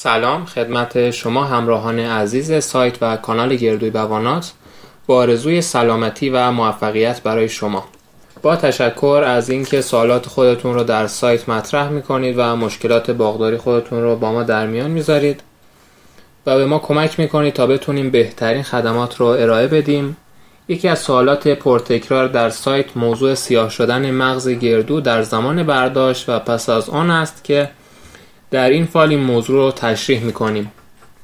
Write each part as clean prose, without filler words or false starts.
سلام خدمت شما همراهان عزیز سایت و کانال گردوی بوانات با آرزوی سلامتی و موفقیت برای شما. با تشکر از اینکه سوالات خودتون رو در سایت مطرح میکنید و مشکلات باغداری خودتون رو با ما در میان میذارید و به ما کمک میکنید تا بتونیم بهترین خدمات رو ارائه بدیم. یکی از سوالات پرتکرار در سایت موضوع سیاه شدن مغز گردو در زمان برداشت و پس از آن است که در این فایل این موضوع رو تشریح میکنیم.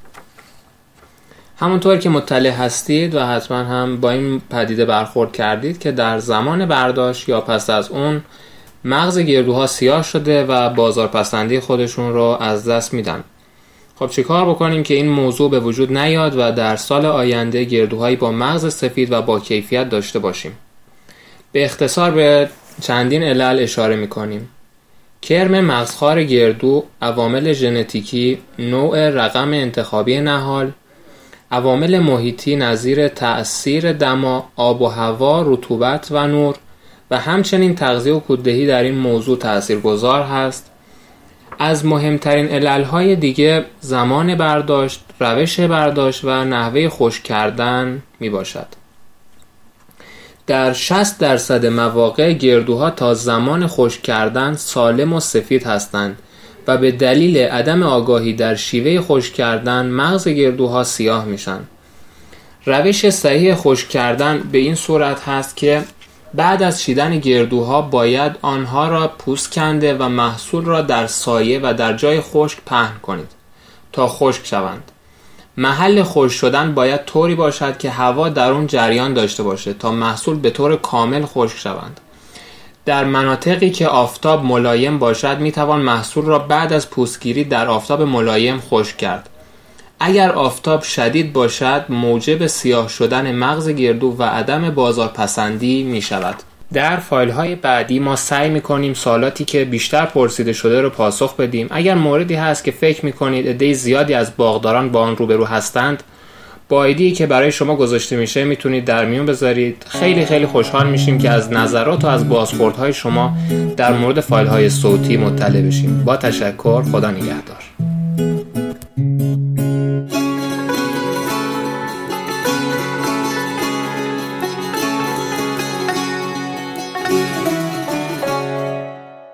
همونطور که مطلع هستید و حتما هم با این پدیده برخورد کردید که در زمان برداشت یا پس از اون مغز گردوها سیاه شده و بازارپسندی خودشون رو از دست میدن. خب چیکار بکنیم که این موضوع به وجود نیاد و در سال آینده گردوهایی با مغز سفید و با کیفیت داشته باشیم؟ به اختصار به چندین علل اشاره میکنیم. کرم مغزخوار گردو، عوامل ژنتیکی، نوع رقم انتخابی نهال، عوامل محیطی نظیر تأثیر دما، آب و هوا، رطوبت و نور و همچنین تغذیه و کوددهی در این موضوع تاثیرگذار هست. از مهمترین علل‌های دیگه زمان برداشت، روش برداشت و نحوه خشک کردن می باشد. در 60% مواقع گردوها تا زمان خشک کردن سالم و سفید هستند و به دلیل عدم آگاهی در شیوه خشک کردن مغز گردوها سیاه میشن. روش صحیح خشک کردن به این صورت هست که بعد از چیدن گردوها باید آنها را پوست کنده و محصول را در سایه و در جای خشک پهن کنید تا خشک شوند. محل خشک شدن باید طوری باشد که هوا در اون جریان داشته باشه تا محصول به طور کامل خشک شوند. در مناطقی که آفتاب ملایم باشد میتوان محصول را بعد از پوستگیری در آفتاب ملایم خشک کرد. اگر آفتاب شدید باشد موجب سیاه شدن مغز گردو و عدم بازارپسندی می شود. در فایل های بعدی ما سعی می کنیم سوالاتی که بیشتر پرسیده شده رو پاسخ بدیم. اگر موردی هست که فکر می کنید عده زیادی از باغداران با آن روبرو هستند، با ایده‌ای که برای شما گذاشته میشه میتونید در میون بذارید. خیلی خوشحال میشیم که از نظرات و از بازخوردهای شما در مورد فایل های صوتی مطلع بشیم. با تشکر، خدا نگهدار.